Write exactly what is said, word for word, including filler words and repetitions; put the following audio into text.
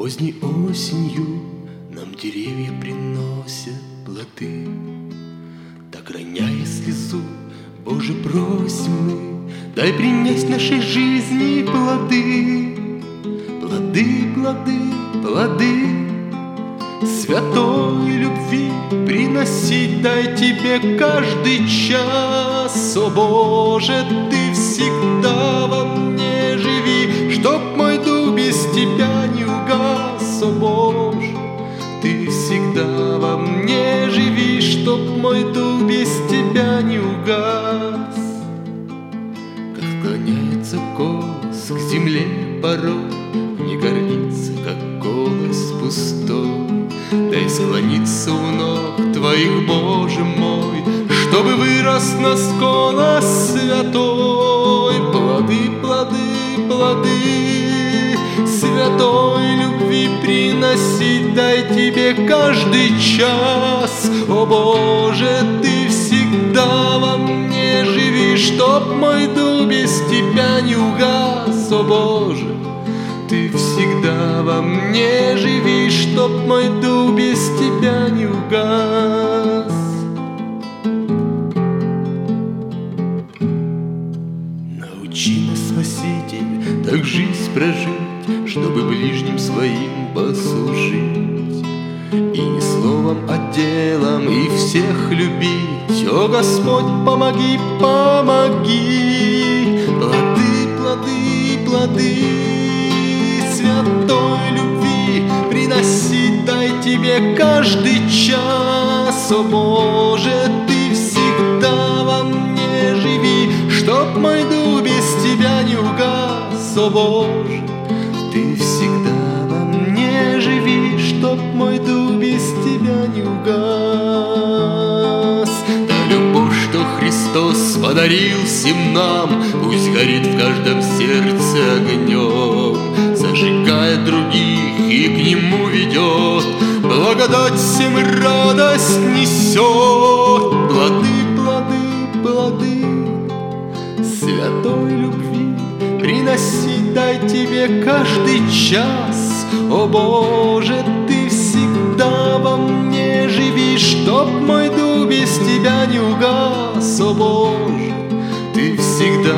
Поздней осенью нам деревья приносят плоды. Так роняя слезу, Боже, просим мы, дай принять нашей жизни плоды. Плоды, плоды, плоды святой любви приносить дай Тебе каждый час. О Боже, Ты всегда во мне живи, чтоб мой дух без Тебя не угас. О Боже, Ты всегда во мне живи, чтоб мой дух без Тебя не угас. Как склоняется колос к земле порой, не гордится, как голос пустой. Дай склониться у ног Твоих, Боже мой, чтобы вырос нас колос святой. Плоды, плоды, плоды святой любви приносить дай Тебе каждый час. О Боже, Ты всегда во мне живи, чтоб мой дух без Тебя не угас. О Боже, Ты всегда во мне живи, чтоб мой дух без Тебя не угас. Научи нас, Спаситель, так жизнь прожить, чтобы ближним своим послужить. И не словом, а делом, и всех любить. О Господь, помоги, помоги. Плоды, плоды, плоды святой любви приносить дай Тебе каждый час. О Боже, Ты всегда во мне живи, чтоб мой дух без Тебя не угас. О Боже, Ты всегда во мне живи, чтоб мой дух без Тебя не угас. Та любовь, что Христос подарил всем нам, пусть горит в каждом сердце огнем, зажигая других и к Нему ведет, благодать всем и радость несет. Плоды, плоды, плоды святой любви приносить дай Тебе каждый час. О Боже, Ты всегда во мне живи, чтоб мой дух без Тебя не угас. О Боже, Ты всегда